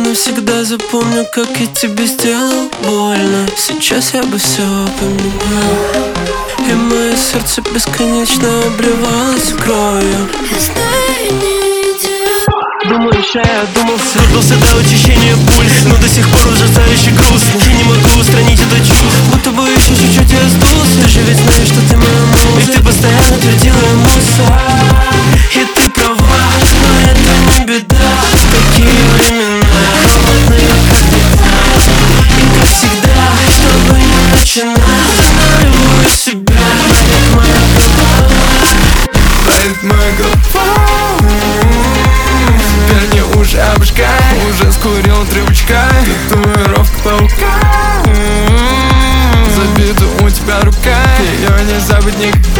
навсегда запомню, как я тебе сделал больно. Сейчас я бы все поменял, и мое сердце бесконечно обливалось кровью. Думаешь, я одумался, трудился до учащения пульса, но до сих пор ужасающе грустно. Я не могу устранить это чувство, будто бы еще чуть-чуть я сдулся. Ты же ведь знаешь, что ты моя муза, ведь ты постоянно твердила мусор. И ты права, но это не беда. Такие времена холодные, как лета. И как всегда, чтобы не начинать, наливаю себя, болит моя голова. Болит моя голова. Теперь не уши обжигай, уже скурил трубочкой. Татуировка паука забита у тебя рука, ее не забыть никогда.